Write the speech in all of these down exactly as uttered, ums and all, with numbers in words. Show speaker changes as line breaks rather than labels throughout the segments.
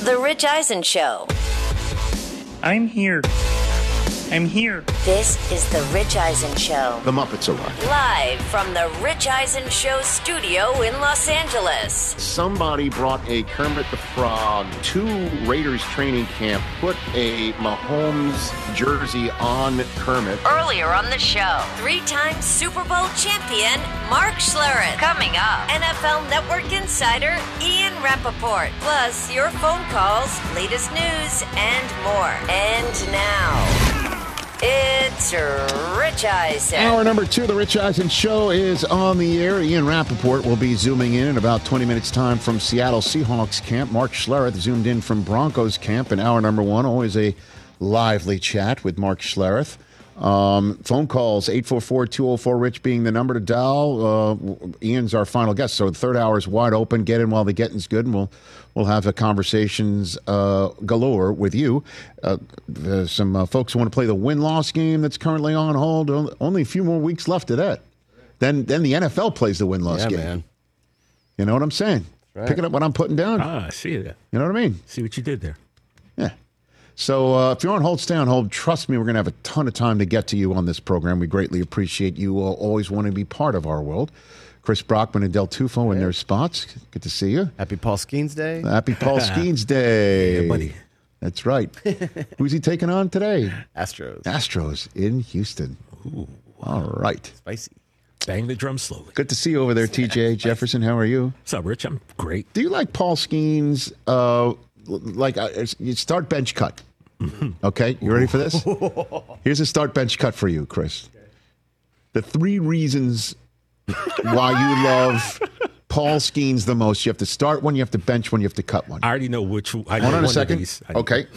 The Rich Eisen Show.
I'm here. I'm here.
This is The Rich Eisen Show.
The Muppets arrived.
Live from the Rich Eisen Show studio in Los Angeles.
Somebody brought a Kermit the Frog to Raiders training camp, put a Mahomes jersey on Kermit.
Earlier on the show, three-time Super Bowl champion Mark Schlereth. Coming up, N F L Network insider Ian Rappaport. Plus, your phone calls, latest news, and more. And now, it's Rich Eisen.
Hour number two of the Rich Eisen Show is on the air. Ian Rappaport will be zooming in in about twenty minutes' time from Seattle Seahawks camp. Mark Schlereth zoomed in from Broncos camp in hour number one. Always a lively chat with Mark Schlereth. Um, phone calls, eight four four, two oh four, RICH being the number to dial. Uh, Ian's our final guest, so the third hour is wide open. Get in while the getting's good, and we'll we'll have the conversations uh, galore with you. Uh, there's some uh, folks who want to play the win-loss game that's currently on hold. Only a few more weeks left of that. Then then the N F L plays the win-loss
yeah,
game.
Man.
You know what I'm saying?
Right.
Picking up what I'm putting down.
Ah, I see that.
You know what I mean?
See what you did there.
Yeah. So uh, if you're on hold, stay on hold. Trust me, we're going to have a ton of time to get to you on this program. We greatly appreciate you all always wanting to be part of our world. Chris Brockman and Del Tufo in their spots. Good to see you.
Happy Paul Skeens Day.
Happy Paul Skeens Day.
Yeah, buddy.
That's right. Who's he taking on today?
Astros.
Astros in Houston. Ooh. All right.
Spicy.
Bang the drum slowly.
Good to see you over there, T J Jefferson. How are you?
What's up, Rich? I'm great.
Do you like Paul Skeens? Uh, like uh, you start bench cut. Okay, you ready for this? Here's a start bench cut for you, Chris. The three reasons why you love Paul Skeens the most. You have to start one, you have to bench one, you have to cut one.
I already know which. I
Hold on a
one
second.
Of these. I,
Okay.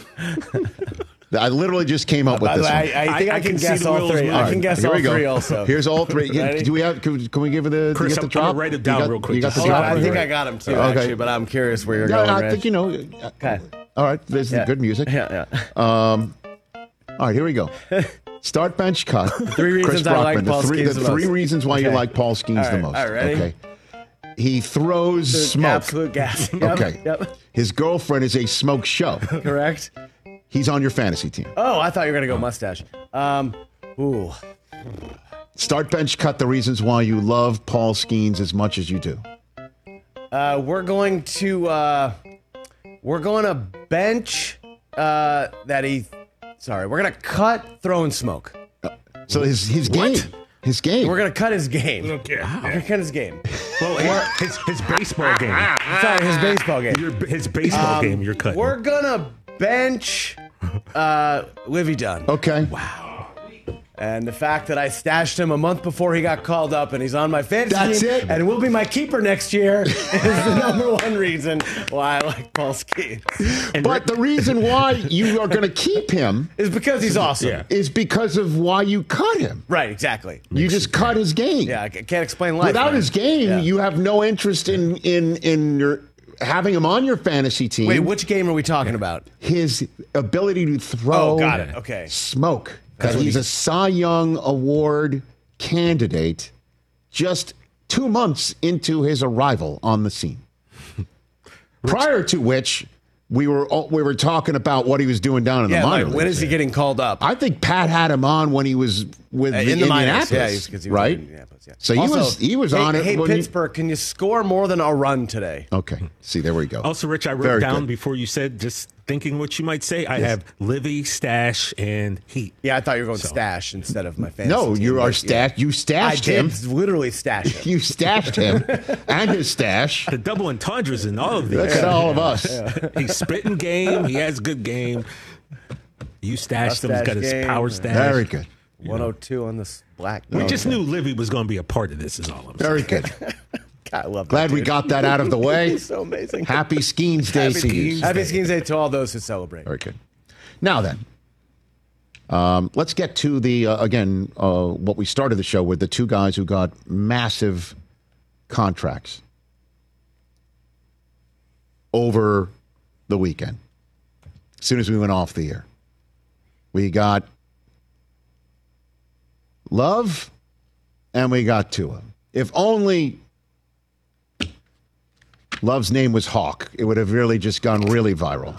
I literally just came up with
By the
this
way,
one.
I, I think
I-
I,
I
can
can see
guess
the
all
wheels
three.
moving.
I
All
can
right,
guess
here
all
we go.
three also.
Here's all three.
Ready?
Do we have? Can, can we give it the?
Chris,
do you
I'm
get the
gonna
drop?
write it down
You got-
real quick.
You got
Just
the
Hold
so
on,
drop.
I think
Right?
I got him too,
Okay.
actually, but I'm curious where you're
Yeah,
going,
I
Rich.
think you know.
Okay.
All right, this is
Yeah.
good music.
Yeah, yeah.
Um, all right, here we go. Start bench cut.
Three reasons
Chris
I like
Brockman,
Paul
the three,
Skeens
the
the
three
most.
reasons why you
Okay.
like Paul Skeens
All
the
right,
most.
all right, ready?
Okay. He throws
There's
smoke.
Absolute gas. Yep,
Okay.
Yep.
His girlfriend is a smoke show.
Correct.
He's on your fantasy team.
Oh, I thought you were going to go mustache. Um, ooh.
Start bench cut the reasons why you love Paul Skeens as much as you do.
Uh, we're going to uh, we're going to bench uh, that he. Sorry, we're gonna cut throwing smoke.
So his his game, his game.
We're gonna cut his game.
Okay.
We're gonna cut his game.
Well, his, his baseball game.
Sorry, his baseball game.
Your, his baseball
Um,
game. You're cutting.
We're gonna bench uh, Livy Dunn.
Okay.
Wow.
And the fact that I stashed him a month before he got called up and he's on my fantasy
That's
team
it.
and will be my keeper next year is the number one reason why I like Paul Skeens.
But the reason why you are going to keep him
Is because he's awesome.
Yeah.
is because of why you cut him.
Right, exactly.
You just cut his game.
Yeah, I c- can't explain life.
Without
man.
his game,
Yeah.
you have no interest in in in your having him on your fantasy team.
Wait, which game are we talking about?
His ability to throw
Oh, got it. Okay.
smoke.
That's
That
what
he's
he-
a Cy Young Award candidate just two months into his arrival on the scene. Prior to which, we were all- we were talking about what he was doing down in
Yeah,
the minor
like, when
leagues.
is he getting called up?
I think Pat had him on when he was with
Uh,
the
in the minors.
Indianapolis,
Yeah, he's, 'cause he was
right?
in Indianapolis, yeah.
So he
Also,
was he was
hey,
on it.
Hey,
when you-
Pittsburgh, can you score more than a run today?
okay, see, there we go.
Also, Rich, I wrote
Very
down
good.
before you said, just thinking what you might say. I
Yes.
have Livy, Stash, and Heat.
Yeah, I thought you were going
So-
stash instead of my fantasy
No,
team,
you are
but,
stashed. You
I
stashed
did
him.
literally stash him.
You stashed him and his stash.
The double entendres in all of these.
Look at all of us.
He's spitting game. He has good game. You stashed him. He's got his
Mustache game.
power stash.
Very good.
one oh two on this black.
We just knew Livy was going to be a part of this, is all I'm saying.
Very good.
God, I love that
Glad we
dude.
got that out of the way.
He's so amazing.
Happy Skeens Day
Happy
to you.
Skeens Happy Skeens Day to all those who celebrate.
Very good. Now then, um, let's get to the, uh, again, uh, what we started the show with, the two guys who got massive contracts over the weekend, as soon as we went off the air. We got Love and we got Tua. If only Love's name was Hawk, it would have really just gone really viral.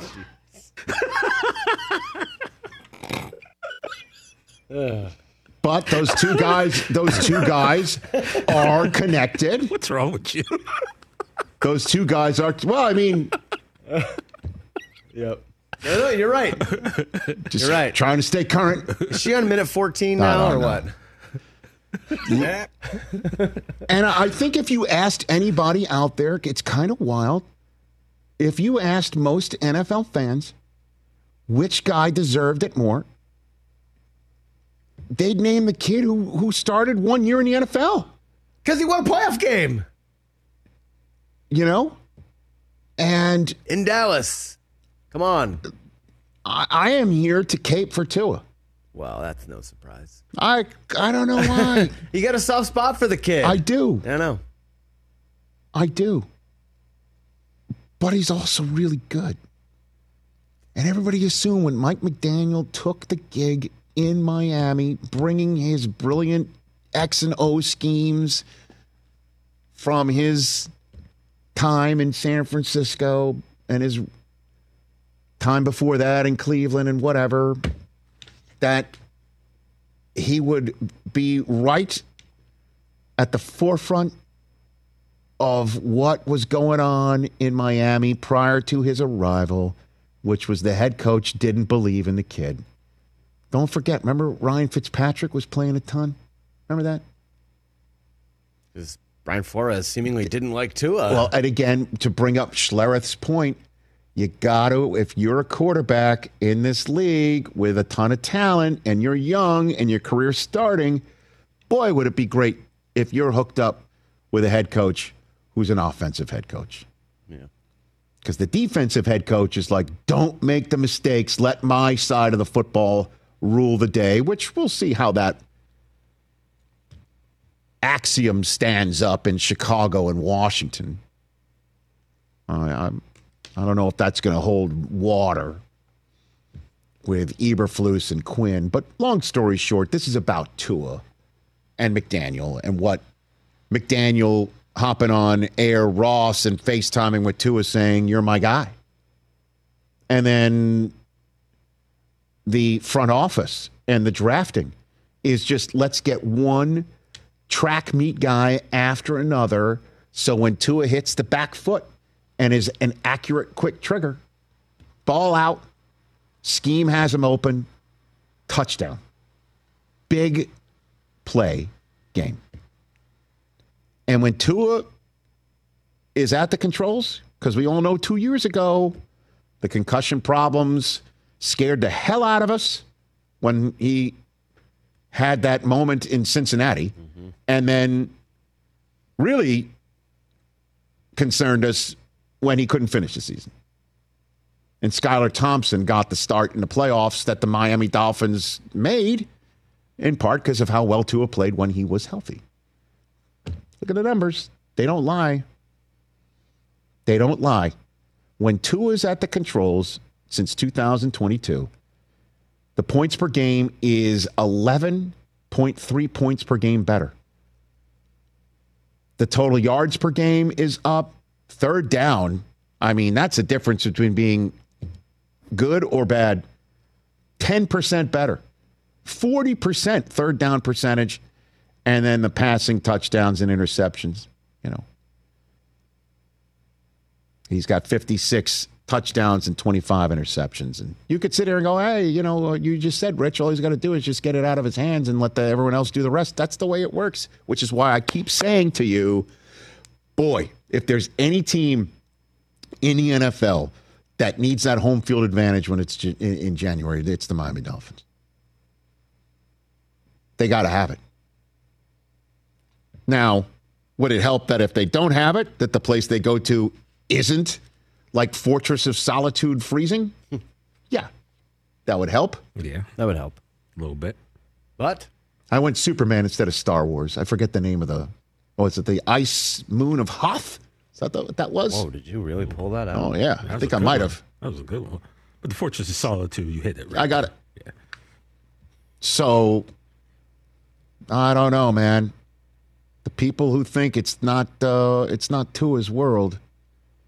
But those two guys, those two guys are connected.
What's wrong with you?
Those two guys are, well, I mean.
Yep. No, no, you're right.
Just
You're right.
Trying to stay current.
Is she on minute fourteen now,
No,
or
no,
what?
And I think if you asked anybody out there, it's kind of wild. If you asked most N F L fans which guy deserved it more, they'd name the kid who, who started one year in the N F L.
Because he won a playoff game
You know? And
in Dallas. Come on.
I, I am here to cape for Tua.
Well, that's no surprise.
I I don't know why.
You got a soft spot for the kid.
I do.
I know.
I do. But he's also really good. And everybody assumed when Mike McDaniel took the gig in Miami, bringing his brilliant X and O schemes from his time in San Francisco and his time before that in Cleveland and whatever, that he would be right at the forefront of what was going on in Miami prior to his arrival, which was the head coach didn't believe in the kid. Don't forget, remember Ryan Fitzpatrick was playing a ton? Remember that?
Because Brian Flores seemingly didn't like Tua.
Well, and again, to bring up Schlereth's point, you got to, if you're a quarterback in this league with a ton of talent and you're young and your career's starting, boy, would it be great if you're hooked up with a head coach who's an offensive head coach.
Yeah.
Because the defensive head coach is like, don't make the mistakes. Let my side of the football rule the day, which we'll see how that axiom stands up in Chicago and Washington. I, I'm, I don't know if that's going to hold water with Eberflus and Quinn. But long story short, this is about Tua and McDaniel and what McDaniel hopping on Air Ross and FaceTiming with Tua saying, you're my guy. And then the front office and the drafting is just, let's get one track meet guy after another. So when Tua hits the back foot and is an accurate, quick trigger, ball out, scheme has him open, touchdown. Big play game. And when Tua is at the controls, because we all know two years ago, the concussion problems scared the hell out of us when he had that moment in Cincinnati, mm-hmm. and then really concerned us when he couldn't finish the season. And Skylar Thompson got the start in the playoffs that the Miami Dolphins made, in part because of how well Tua played when he was healthy. Look at the numbers. They don't lie. They don't lie. When Tua's at the controls since two thousand twenty-two, the points per game is eleven point three points per game better. The total yards per game is up. Third down, I mean, that's a difference between being good or bad. ten percent better. forty percent third down percentage. And then the passing touchdowns and interceptions, you know. He's got fifty-six touchdowns and twenty-five interceptions. And you could sit here and go, hey, you know, you just said, Rich, all he's got to do is just get it out of his hands and let the, everyone else do the rest. That's the way it works, which is why I keep saying to you, boy, if there's any team in the N F L that needs that home field advantage when it's in January, it's the Miami Dolphins. They got to have it. Now, would it help that if they don't have it, that the place they go to isn't like Fortress of Solitude freezing? Yeah, that would help.
Yeah,
That would help.
a little bit.
But
I went Superman instead of Star Wars. I forget the name of the, oh, is it the Ice Moon of Hoth? Is that the, what that was?
whoa, did you really pull that out?
Oh, yeah.
That
I
was
think
a
I
good
might
one.
have.
That was a good one. But the Fortress of Solitude, you hit it right.
I got it.
Yeah.
So, I don't know, man. The people who think it's not uh, it's not Tua's world,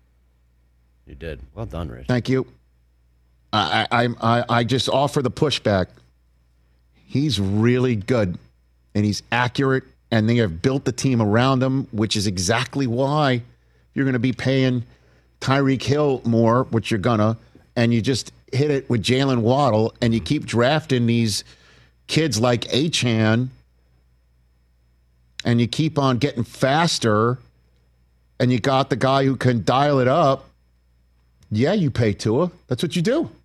You did. Well done, Rich.
Thank you. I, I, I, I just offer the pushback. He's really good, and he's accurate, and they have built the team around him, which is exactly why you're going to be paying Tyreek Hill more, which you're going to, and you just hit it with Jalen Waddle, and you keep drafting these kids like Achane, and you keep on getting faster, and you got the guy who can dial it up. Yeah, you pay Tua. That's what you do.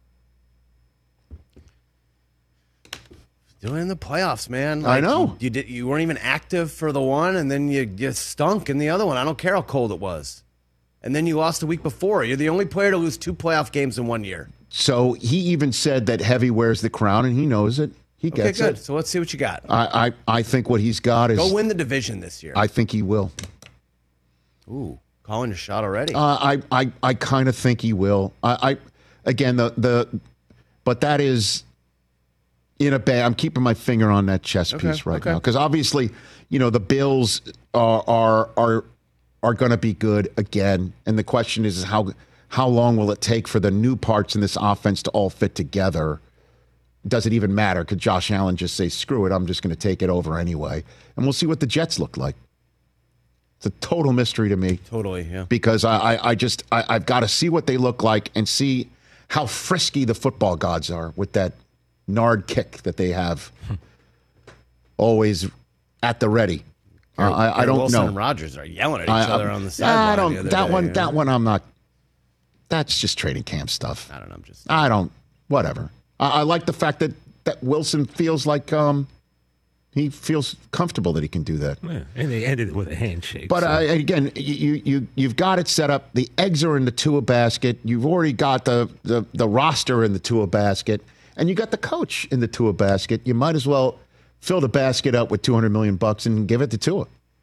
Doing in the playoffs, man.
I know.
You, you did. You weren't even active for the one, and then you, you stunk in the other one. I don't care how cold it was. And then you lost the week before. You're the only player to lose two playoff games in one year.
So he even said that heavy wears the crown, and he knows it. He
Okay,
gets
good.
it.
So let's see what you got.
I, I, I think what he's got is...
Go win the division this year.
I think he will.
Ooh, calling a shot already.
Uh, I, I, I kind of think he will. I, I again the the, but that is in a bad. I'm keeping my finger on that chess
Okay,
piece right
okay.
now because obviously, you know, the Bills are are are are going to be good again, and the question is, is how how long will it take for the new parts in this offense to all fit together? Does it even matter? Could Josh Allen just say, "Screw it, I'm just going to take it over anyway," and we'll see what the Jets look like. It's a total mystery to me.
Totally, yeah.
Because I, I, I just, I, I've got to see what they look like and see how frisky the football gods are with that Nard kick that they have always at the ready. Uh, I, I don't
Wilson
know.
and Rodgers are yelling at each
I,
other
I,
on the
I
sideline.
don't.
the other
That
day,
one.
you know?
That one. I'm not. That's just training camp stuff.
I don't know. I'm just.
I don't. Whatever. I, I like the fact that that Wilson feels like um, he feels comfortable that he can do that.
Yeah, and they ended it with a handshake.
But
so.
uh, again, you you you've got it set up. The eggs are in the Tua basket. You've already got the the, the roster in the Tua basket, and you got the coach in the Tua basket. You might as well fill the basket up with two hundred million bucks and give it to Tua.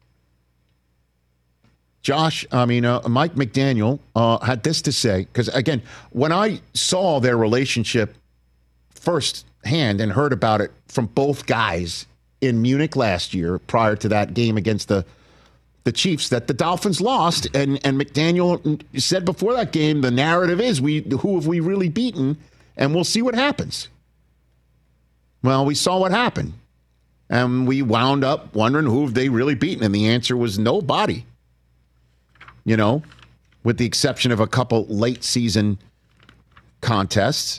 Josh, I mean, uh, Mike McDaniel uh, had this to say because again, when I saw their relationship firsthand and heard about it from both guys in Munich last year, prior to that game against the the Chiefs, that the Dolphins lost, and and McDaniel said before that game, the narrative is we who have we really beaten, and we'll see what happens. Well, we saw what happened, and we wound up wondering who have they really beaten, and the answer was nobody. You know, with the exception of a couple late season contests,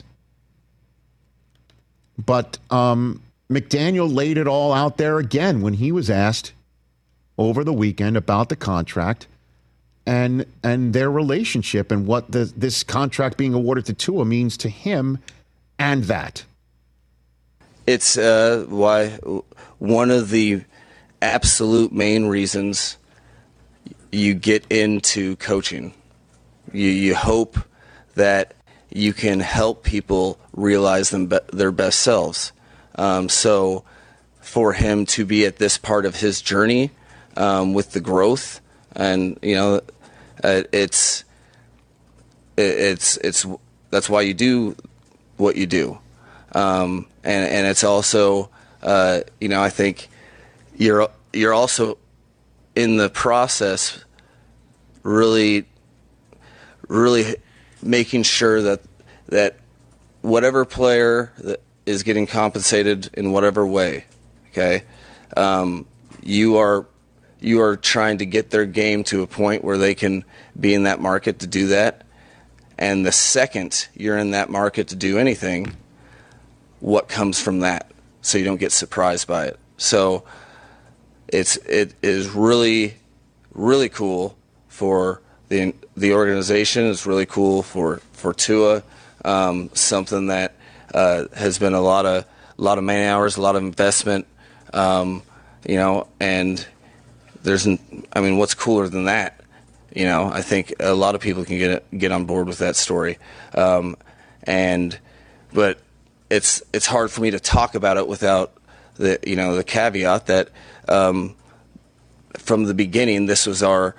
but um. McDaniel laid it all out there again when he was asked over the weekend about the contract and and their relationship and what the, this contract being awarded to Tua means to him and that.
It's uh, why one of the absolute main reasons you get into coaching. You, you hope that you can help people realize them be- their best selves. Um, so for him to be at this part of his journey um, with the growth, and you know, uh, it's it's it's that's why you do what you do, um, and and it's also uh, you know I think you're you're also in the process really really making sure that that whatever player that is getting compensated in whatever way, okay? Um, you are you are trying to get their game to a point where they can be in that market to do that. And the second you're in that market to do anything, what comes from that? So you don't get surprised by it. So it's it is really really cool for the the organization. It's really cool for for Tua. Um, something that Uh, has been a lot of a lot of man hours, a lot of investment, um, you know, and there's, I mean, what's cooler than that? You know, I think a lot of people can get get on board with that story, um, and but it's it's hard for me to talk about it without the you know the caveat that um, from the beginning this was our.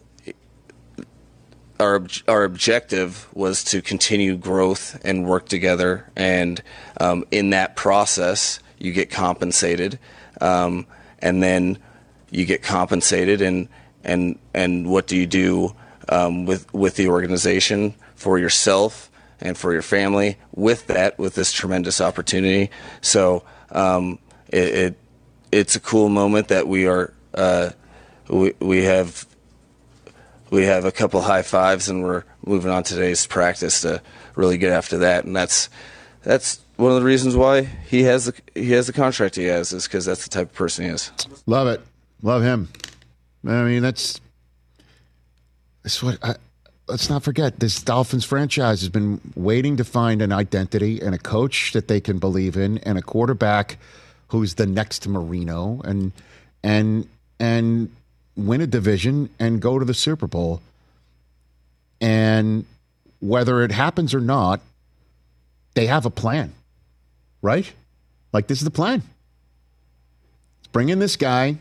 Our our objective was to continue growth and work together, and um, in that process, you get compensated, um, and then you get compensated, and and and what do you do um, with with the organization, for yourself and for your family. With that, with this tremendous opportunity, so um, it, it it's a cool moment that we are uh, we we have we have a couple high fives, and we're moving on to today's practice to really get after that, and that's that's one of the reasons why he has the he has the contract he has, is because that's the type of person he is.
Love it, love him. I mean, that's that's what. I, let's not forget, this Dolphins franchise has been waiting to find an identity and a coach that they can believe in, and a quarterback who's the next Marino, and and and win a division and go to the Super Bowl. And whether it happens or not, they have a plan, right? Like, this is the plan. Let's bring in this guy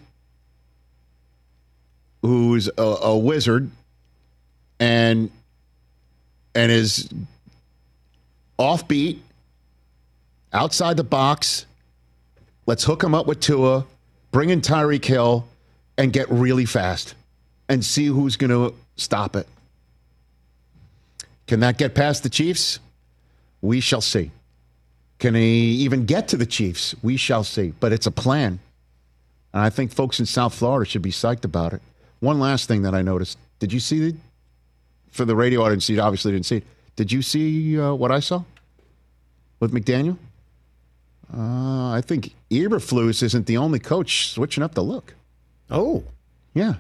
who's a, a wizard and and is offbeat, outside the box. Let's hook him up with Tua, bring in Tyreek Hill, and get really fast and see who's going to stop it. Can that get past the Chiefs? We shall see. Can he even get to the Chiefs? We shall see. But it's a plan. And I think folks in South Florida should be psyched about it. One last thing that I noticed. Did you see, the, for the radio audience, you obviously didn't see it. Did you see uh, what I saw with McDaniel? Uh, I think Eberflus isn't the only coach switching up the look.
Oh.
Yeah.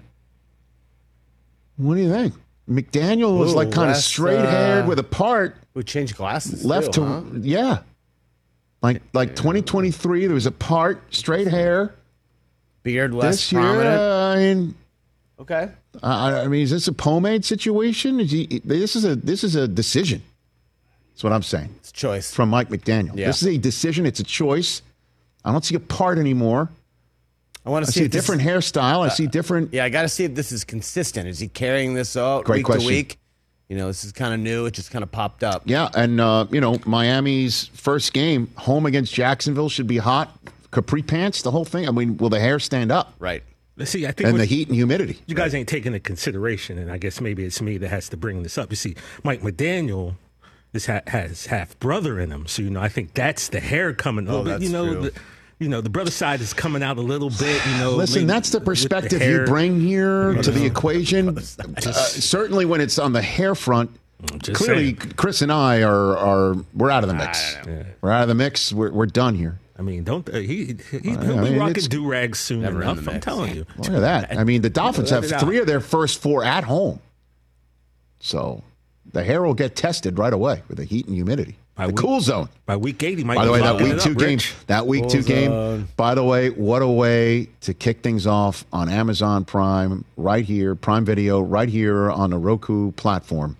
What do you think? McDaniel was
Ooh,
like kind of
less,
straight-haired
uh,
with a part.
We changed glasses.
Left
too,
to,
huh?
yeah. Like like twenty twenty-three, there was a part, straight hair.
Beard less
This year,
prominent.
uh, I mean,
Okay.
I, I mean, is this a pomade situation? Is he, this is a this is a decision. That's what I'm saying.
It's choice.
From Mike McDaniel.
Yeah.
This is a decision. It's a choice. I don't see a part anymore.
I want
I
to see,
see a
if this
different
is-
hairstyle. I see different.
Yeah, I got to see if this is consistent. Is he carrying this out
Great
week
question.
to week? You know, this is kind of new. It just kind of popped up.
Yeah, and uh, you know, Miami's first game home against Jacksonville should be hot. Capri pants, the whole thing. I mean, will the hair stand up?
Right.
Let's see. I think
And
what
the heat and humidity.
you guys ain't taking into consideration, and I guess maybe it's me that has to bring this up. You see, Mike McDaniel is ha- has half brother in him, so you know I think that's the hair coming a
Oh,
little bit.
that's
You know,
true.
the, you know the brother side is coming out a little bit. You know,
Listen,
maybe
that's the
with
perspective
hair.
you bring here to the
know.
equation. Uh, certainly, when it's on the hair front,
Just
clearly,
saying.
Chris and I are are we're out of the mix.
Yeah.
We're out of the mix. We're we're done here.
I mean, don't uh, he? he he'll
I
be
mean,
rocking
it's-
do rags soon
Never in
enough.
the
I'm
mix.
telling you.
Look at that. I mean, the Dolphins
Let
have
it out.
three of their first four at home, so the hair will get tested right away with the heat and humidity.
By
The
week-
cool zone.
By week eight, he might.
By the
be
way, that
locking
week
it
two
up,
game,
Rich.
that week two
Cool
game.
zone.
By the way, what a way to kick things off on Amazon Prime, right here, Prime Video, right here on the Roku platform.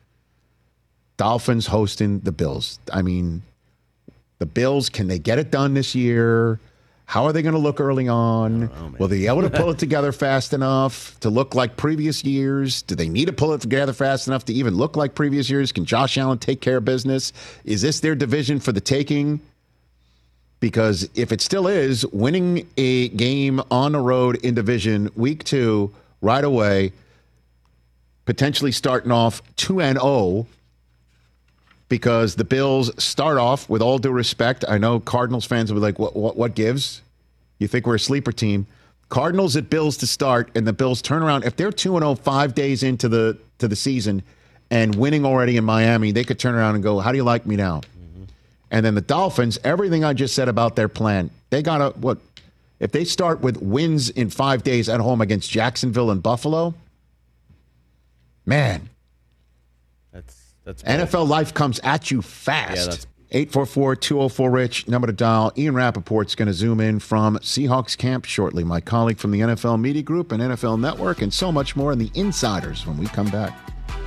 Dolphins hosting the Bills. I mean, the Bills, can they get it done this year? How are they going to look early on? Will they be able to pull it together fast enough to look like previous years? Do they need to pull it together fast enough to even look like previous years? Can Josh Allen take care of business? Is this their division for the taking? Because if it still is, winning a game on the road in division week two right away, potentially starting off two and oh, because the Bills start off, with all due respect, I know Cardinals fans will be like, what, what, what gives? You think we're a sleeper team? Cardinals at Bills to start, and the Bills turn around. If they're two and oh five days into the to the season and winning already in Miami, they could turn around and go, how do you like me now? Mm-hmm. And then the Dolphins, everything I just said about their plan, they got to, what, if they start with wins in five days at home against Jacksonville and Buffalo, man,
That's that's
N F L life comes at you fast.
Yeah, that's-
eight four four, two oh four, RICH, number to dial. Ian Rappaport's going to zoom in from Seahawks camp shortly. My colleague from the N F L Media Group and N F L Network, and so much more in the Insiders when we come back.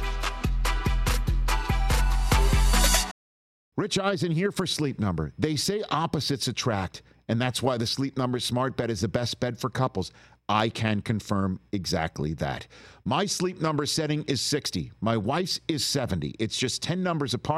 Rich Eisen here for Sleep Number. They say opposites attract, and that's why the Sleep Number Smart Bed is the best bed for couples. I can confirm exactly that. My Sleep Number setting is sixty. My wife's is seventy. It's just ten numbers apart,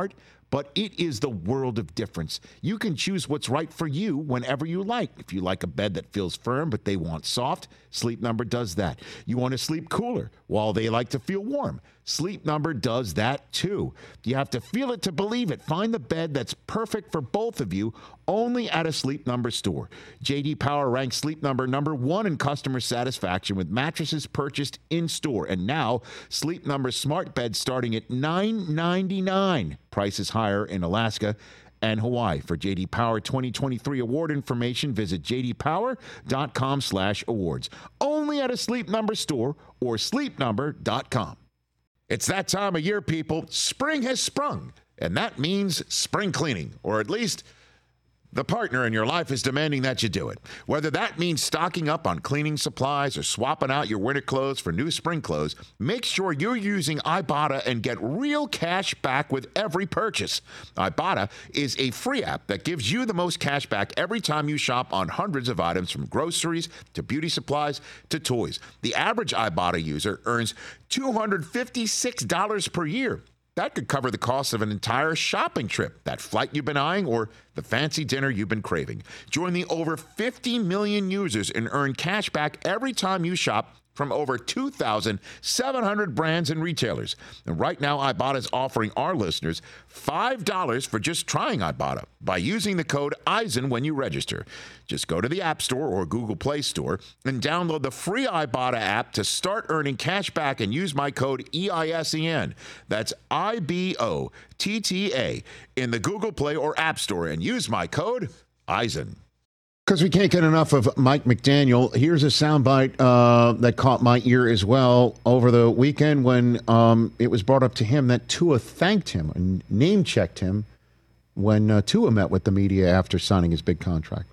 but it is the world of difference. You can choose what's right for you whenever you like. If you like a bed that feels firm, but they want soft, Sleep Number does that. You want to sleep cooler while they like to feel warm. Sleep Number does that too. You have to feel it to believe it. Find the bed that's perfect for both of you only at a Sleep Number store. J D Power ranks Sleep Number number one in customer satisfaction with mattresses purchased in-store. And now, Sleep Number smart beds starting at nine ninety-nine. Prices higher in Alaska and Hawaii. For J D Power twenty twenty-three award information, visit j d power dot com slash awards. Only at a Sleep Number store or sleep number dot com. It's that time of year, people. Spring has sprung, and that means spring cleaning, or at least the partner in your life is demanding that you do it. Whether that means stocking up on cleaning supplies or swapping out your winter clothes for new spring clothes, make sure you're using Ibotta and get real cash back with every purchase. Ibotta is a free app that gives you the most cash back every time you shop on hundreds of items, from groceries to beauty supplies to toys. The average Ibotta user earns two hundred fifty-six dollars per year. That could cover the cost of an entire shopping trip, that flight you've been eyeing, or the fancy dinner you've been craving. Join the over fifty million users and earn cash back every time you shop from over two thousand seven hundred brands and retailers. And right now, Ibotta is offering our listeners five dollars for just trying Ibotta by using the code EISEN when you register. Just go to the App Store or Google Play Store and download the free Ibotta app to start earning cash back and use my code E I S E N. That's I B O T T A in the Google Play or App Store and use my code EISEN. Because we can't get enough of Mike McDaniel, here's a soundbite uh, that caught my ear as well over the weekend when um, it was brought up to him that Tua thanked him and name-checked him when uh, Tua met with the media after signing his big contract.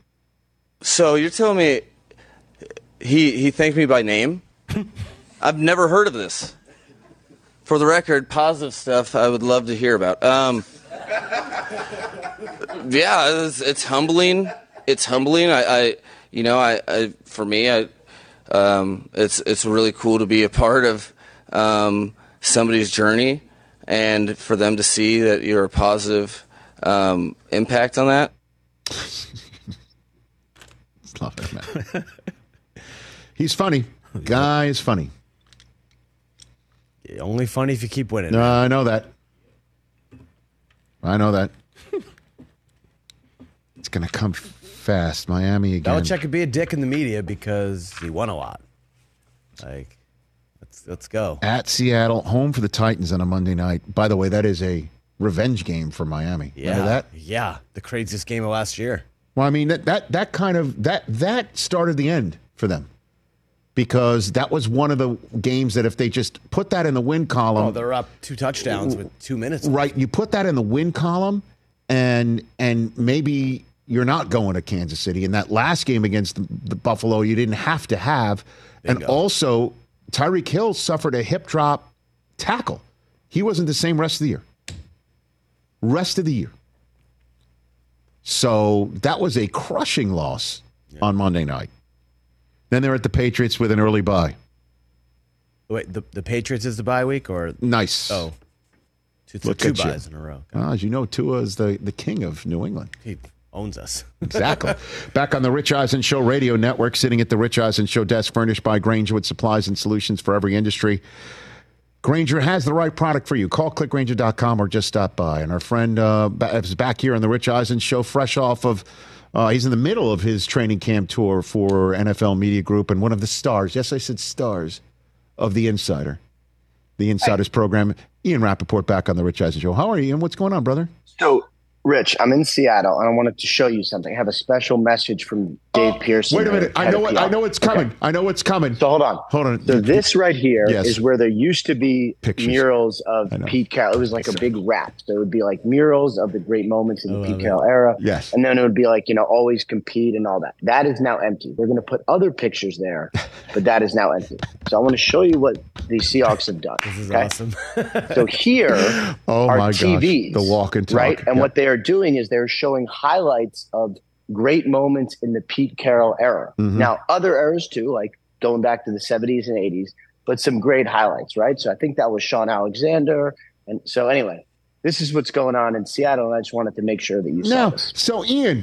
So you're telling me he he thanked me by name? I've never heard of this. For the record, positive stuff I would love to hear about. Um, yeah, it's, it's humbling. It's humbling. I, I you know, I, I, for me, I, um, it's, it's really cool to be a part of, um, somebody's journey, and for them to see that you're a positive, um, impact on that.
Love it, man. He's funny. Guy is funny.
Only funny if you keep winning.
No, I know that. I know that. It's going to come fast. Miami again.
Belichick could be a dick in the media because he won a lot. Like, let's let's go.
At Seattle, home for the Titans on a Monday night. By the way, that is a revenge game for Miami.
Yeah,
Remember that?
Yeah, the craziest game of last year.
Well, I mean, that, that, that kind of, that, that started the end for them. Because that was one of the games that if they just put that in the win column.
Oh, they're up two touchdowns with two minutes.
Right. You put that in the win column, and and maybe you're not going to Kansas City. In that last game against the, the Buffalo, you didn't have to have. Bingo. And also, Tyreek Hill suffered a hip drop tackle. He wasn't the same rest of the year. Rest of the year. So that was a crushing loss yeah. on Monday night. Then they're at the Patriots with an early bye.
Wait, the, the Patriots is the bye week? Or
Nice.
Oh. Two,
Look
two
at
buys
you.
in a row.
Well, as you know, Tua is the, the king of New England.
He owns us.
Exactly. Back on the Rich Eisen Show radio network, sitting at the Rich Eisen Show desk, furnished by Grainger with supplies and solutions for every industry. Grainger has the right product for you. Call click grainger dot com or just stop by. And our friend uh, is back here on the Rich Eisen Show, fresh off of, uh, he's in the middle of his training camp tour for N F L Media Group and one of the stars, yes, I said stars, of The Insider. The Insiders program. Ian Rappaport back on the Rich Eisen Show. How are you, Ian? What's going on, brother?
So, Rich, I'm in Seattle, and I wanted to show you something. I have a special message from Dave
oh,
Pearson.
Wait a minute. I know, what, I know it's coming. Okay. I know it's coming.
So hold on.
Hold on.
So this right here
yes.
is where there used to be
Pictures.
murals of Pete Carroll. It was like a big wrap. So it would be like murals of the great moments in the Pete Carroll era.
Yes.
And then it would be like, you know, always compete and all that. That is now empty. They're going to put other pictures there, but that is now empty. So I want to show you what the Seahawks have done.
This is
okay?
awesome.
So here
oh
are
my
T Vs.
Gosh. The walk and talk.
Right? And
yep.
what they are doing is they're showing highlights of great moments in the Pete Carroll era.
Mm-hmm.
Now, other eras too, like going back to the seventies and eighties, but some great highlights, right? So I think that was Sean Alexander. And so anyway, this is what's going on in Seattle, and I just wanted to make sure that you saw
No.
this.
So, Ian,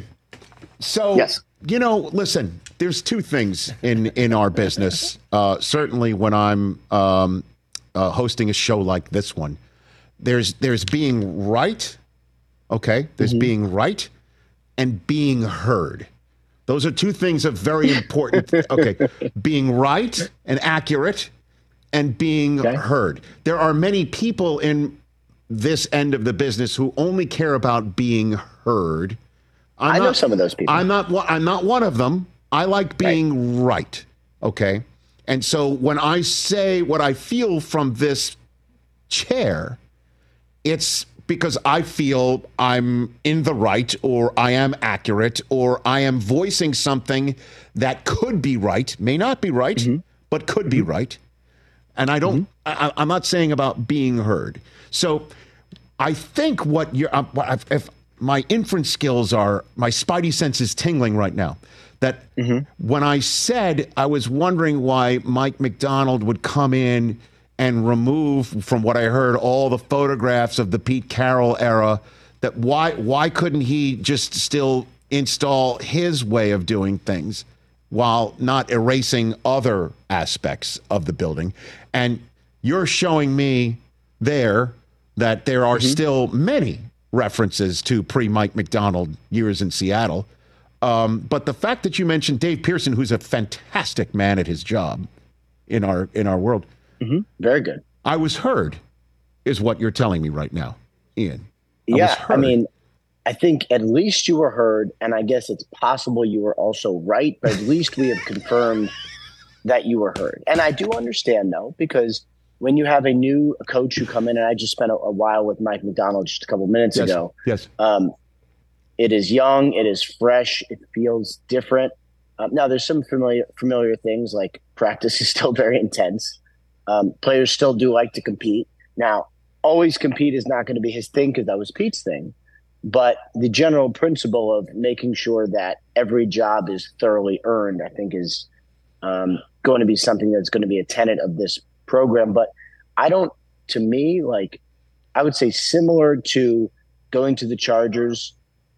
so,
Yes.
you know, listen, there's two things in, in our business. Uh, certainly when I'm um, uh, hosting a show like this one, there's there's being right, okay? There's
Mm-hmm.
being right and being heard. Those are two things that are very important. Okay, being right and accurate and being
Okay.
heard. There are many people in this end of the business who only care about being heard. I'm
I know
not-
some of those people.
I'm not. one- I'm not one of them. I like being right. Okay, and so when I say what I feel from this chair, it's because I feel I'm in the right, or I am accurate, or I am voicing something that could be right, may not be right,
Mm-hmm.
but could be right. And I don't. I, I'm not saying about being heard. So I think what you're. Uh, what I've- if my inference skills are, my spidey sense is tingling right now. That when I said I was wondering why Mike Macdonald would come in and remove from what I heard all the photographs of the Pete Carroll era, that why why couldn't he just still install his way of doing things while not erasing other aspects of the building? And you're showing me there that there are still many references to pre-Mike Macdonald years in Seattle. Um, but the fact that you mentioned Dave Pearson, who's a fantastic man at his job in our in our world,
Very good.
I was heard, is what you're telling me right now, Ian. I was
Yeah, I
heard.
mean, I think at least you were heard, and I guess it's possible you were also right, but at least we have confirmed that you were heard. And I do understand, though, because when you have a new coach who come in, and I just spent a, a while with Mike Macdonald just a couple minutes
yes,
ago,
yes,
um, it is young, it is fresh, it feels different. Um, now, there's some familiar familiar things, like practice is still very intense. Um, players still do like to compete. Now, always compete is not going to be his thing, because that was Pete's thing. But the general principle of making sure that every job is thoroughly earned, I think, is um, going to be something that's going to be a tenet of this program. But I don't, to me, like, I would say similar to going to the Chargers.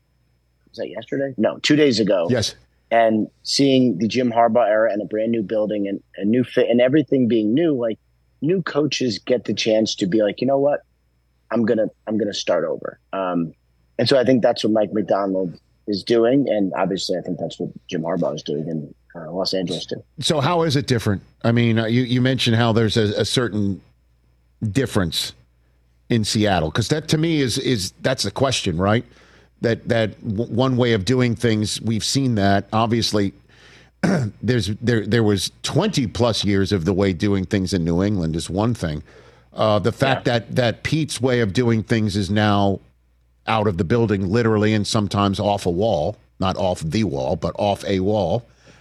Was that yesterday? No, two days ago.
yes.
And seeing the Jim Harbaugh era and a brand new building and a new fit and everything being new, like, new coaches get the chance to be like, you know what, I'm gonna I'm gonna start over. Um, and so I think that's what Mike Macdonald is doing, and obviously I think that's what Jim Harbaugh is doing in uh, Los Angeles too.
So how is it different? I mean, uh, you, you mentioned how there's a, a certain difference in Seattle, because that to me is is that's the question, right? That that w- one way of doing things, we've seen that obviously. There's there there was twenty plus years of the way doing things in New England is one thing. Uh, the fact
Yeah.
that that Pete's way of doing things is now out of the building, literally, and sometimes off a wall, not off the wall, but off a wall,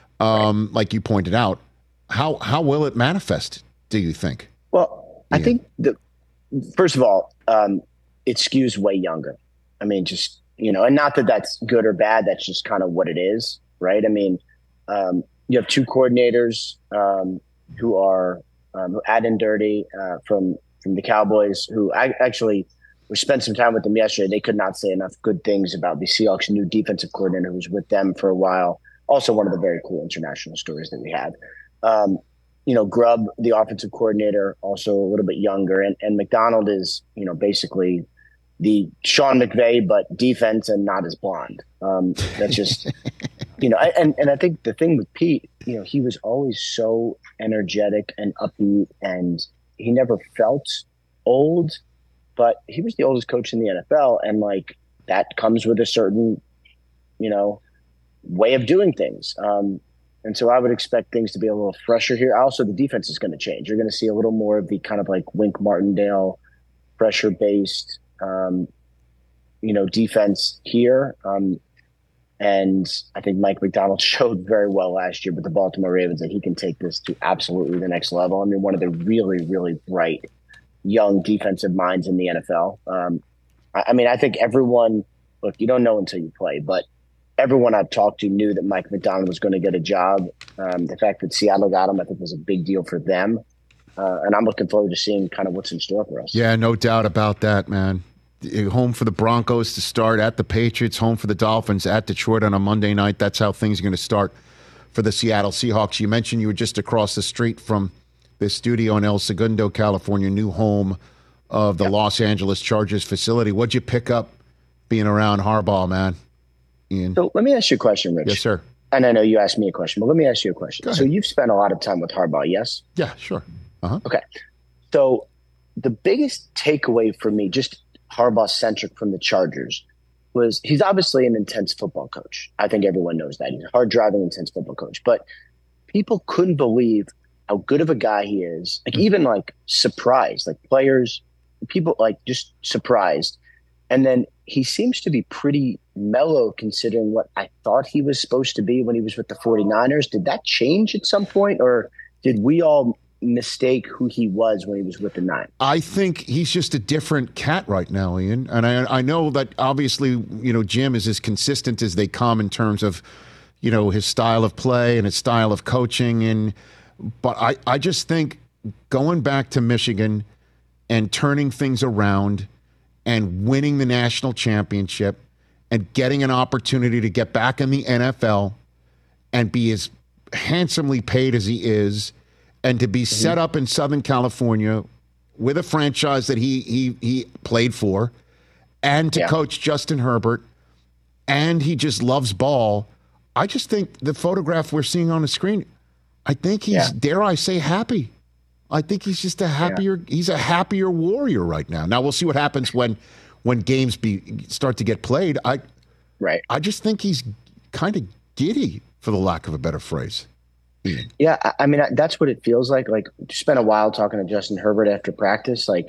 um, like you pointed out. How how will it manifest, do you think?
Well, I
Yeah.
think the first of all, um, it skews way younger. I mean, just, you know, and not that that's good or bad. That's just kind of what it is, right? I mean, um, you have two coordinators um, who are um, who add in dirty uh, from from the Cowboys, who I actually we spent some time with them yesterday. They could not say enough good things about the Seahawks' new defensive coordinator, who was with them for a while. Also, one of the very cool international stories that we had. Um, you know, Grubb, the offensive coordinator, also a little bit younger, and and Macdonald is, you know, basically the Sean McVay, but defense and not as blonde. Um, that's just, you know, and, and I think the thing with Pete, you know, he was always so energetic and upbeat, and he never felt old, but he was the oldest coach in the N F L. And like, that comes with a certain, you know, way of doing things. Um, and so I would expect things to be a little fresher here. Also, the defense is going to change. You're going to see a little more of the kind of like Wink Martindale pressure based, um, you know, defense here. Um, and I think Mike Macdonald showed very well last year with the Baltimore Ravens that he can take this to absolutely the next level. I mean, one of the really, really bright young defensive minds in the N F L. Um, I, I mean, I think everyone, look, you don't know until you play, but everyone I've talked to knew that Mike Macdonald was going to get a job. Um, the fact that Seattle got him, I think, was a big deal for them. Uh, and I'm looking forward to seeing kind of what's in store for us.
Yeah, no doubt about that, man. home for the Broncos to start, at the Patriots, home for the Dolphins, at Detroit on a Monday night. That's how things are going to start for the Seattle Seahawks. You mentioned you were just across the street from the studio in El Segundo, California, new home of the yep. Los Angeles Chargers facility. What'd you pick up being around Harbaugh, man? Ian?
So let me ask you a question, Rich.
Yes, sir.
And I know you asked me a question, but let me ask you a question. So you've spent a lot of time with Harbaugh, yes?
Yeah, sure. Uh-huh.
Okay. So the biggest takeaway for me, just Harbaugh-centric from the Chargers, was he's obviously an intense football coach. I think everyone knows that. He's a hard-driving, intense football coach. But people couldn't believe how good of a guy he is. Like, even, like, surprised. Like, players, people, like, just surprised. And then he seems to be pretty mellow considering what I thought he was supposed to be when he was with the 49ers. Did that change at some point, or did we all mistake who he was when he was with the Nine?
I think he's just a different cat right now, Ian. And I, I know that obviously, you know, Jim is as consistent as they come in terms of, you know, his style of play and his style of coaching. And but I, I just think going back to Michigan and turning things around and winning the national championship and getting an opportunity to get back in the N F L and be as handsomely paid as he is, and to be mm-hmm. set up in Southern California with a franchise that he he he played for, and to yeah. coach Justin Herbert, and he just loves ball. I just think the photograph we're seeing on the screen, I think he's, yeah. dare I say, happy. I think he's just a happier, yeah. he's a happier warrior right now. Now we'll see what happens when when games be start to get played. I
right.
I just think he's kind of giddy, for the lack of a better phrase. Ian.
Yeah, I, I mean, that's what it feels like. Like, spent a while talking to Justin Herbert after practice. Like,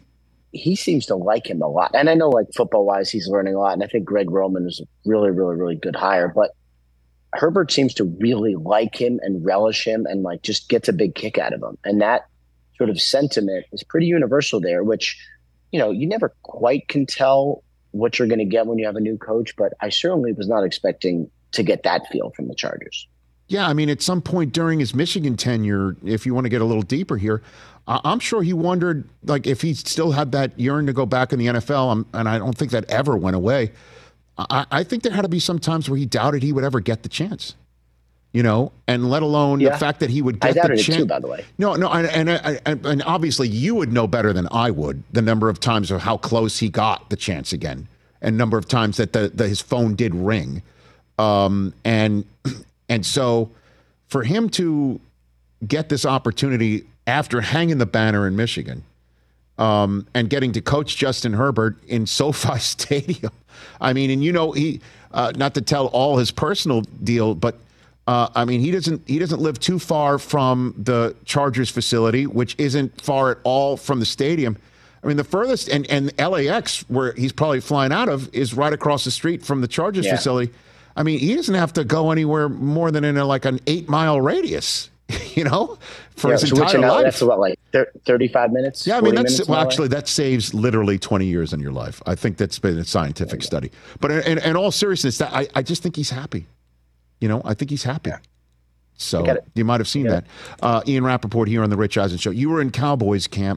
he seems to like him a lot. And I know, like, football-wise, he's learning a lot. And I think Greg Roman is a really, really, really good hire. But Herbert seems to really like him and relish him and, like, just gets a big kick out of him. And that sort of sentiment is pretty universal there, which, you know, you never quite can tell what you're going to get when you have a new coach. But I certainly was not expecting to get that feel from the Chargers.
Yeah, I mean, at some point during his Michigan tenure, if you want to get a little deeper here, I'm sure he wondered, like, if he still had that yearn to go back in the N F L, um, and I don't think that ever went away. I, I think there had to be some times where he doubted he would ever get the chance, you know, and let alone yeah. the fact that he would get
I doubted
the chance.
It too, by the way.
No, no, and, and, and, and obviously you would know better than I would the number of times of how close he got the chance again, and number of times that the, the his phone did ring, um, and and so. For him to get this opportunity after hanging the banner in Michigan um, and getting to coach Justin Herbert in SoFi Stadium, I mean, and you know, he uh, not to tell all his personal deal, but uh, I mean, he doesn't he doesn't live too far from the Chargers facility, which isn't far at all from the stadium. I mean, the furthest and, and L A X, where he's probably flying out of, is right across the street from the Chargers yeah. facility. I mean, he doesn't have to go anywhere more than in a, like an eight mile radius, you know, for yeah, his so entire life.
That's what, like thirty-five minutes?
Yeah, I mean, that's well, actually, that saves literally twenty years in your life. I think that's been a scientific study. But in, in, in all seriousness, that, I, I just think he's happy. You know, I think he's happy. Yeah. So you might have seen that. Uh, Ian Rappaport here on the Rich Eisen Show. You were in Cowboys camp.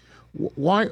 Why